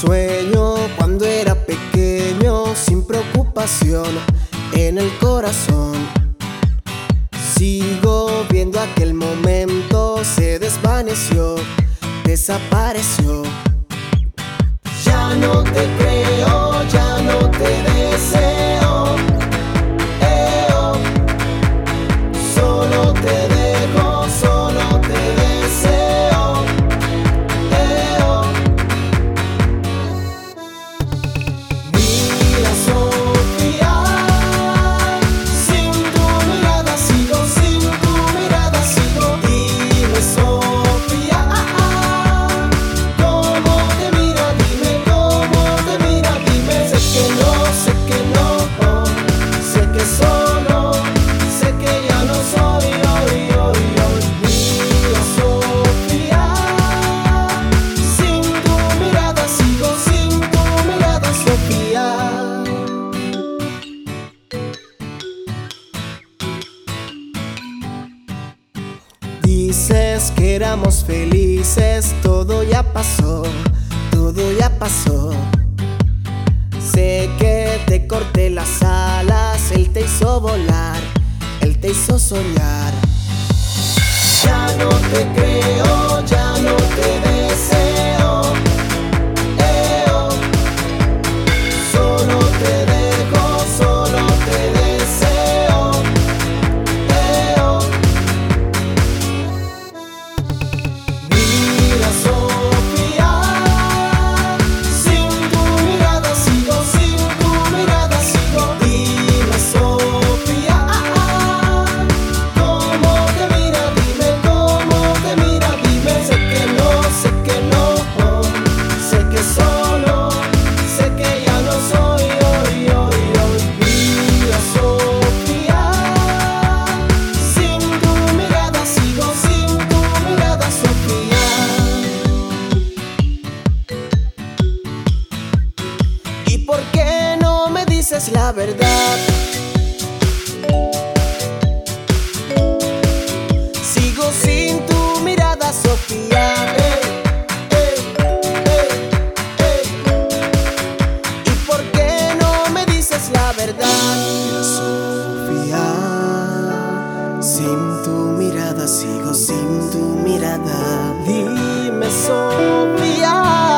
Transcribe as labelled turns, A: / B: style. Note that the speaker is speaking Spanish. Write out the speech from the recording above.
A: Sueño cuando era pequeño, sin preocupación en el corazón. Sigo viendo aquel momento, se desvaneció, desapareció. Ya no te creo, ya no te deseo. Solo te dejo, solo te deseo. Mira, Sofía, sin tu mirada sigo, sin tu mirada sigo. Dime, Sofía, cómo te mira, dime cómo te mira, dime. Sé que no, sé que solo, sé que ya no soy hoy. Mira, Sofía, sin tu mirada sigo, sin tu mirada, Sofía. Dices que éramos felices, todo ya pasó, todo ya pasó. Sé que te corté las alas, él te hizo volar, él te hizo soñar. Ya no te creo, ya no te deseo. Solo te dejo, solo te deseo. Mira, Sofía, sin tu mirada sigo, sin tu mirada sigo. Dime, Sofía, cómo te mira, dime cómo te mira, dime. Sé que no, sé que solo, sé que ya no soy hoy. Mira, Sofía, sin tu mirada sigo, sin tu mirada, Sofía. ¿Y por qué no me dices la verdad? Sigo sin tu mirada, Sofía. ¿Y por qué no me dices la verdad? Mira, Sofía, sin tu mirada sigo, sin tu mirada. Dime, Sofía.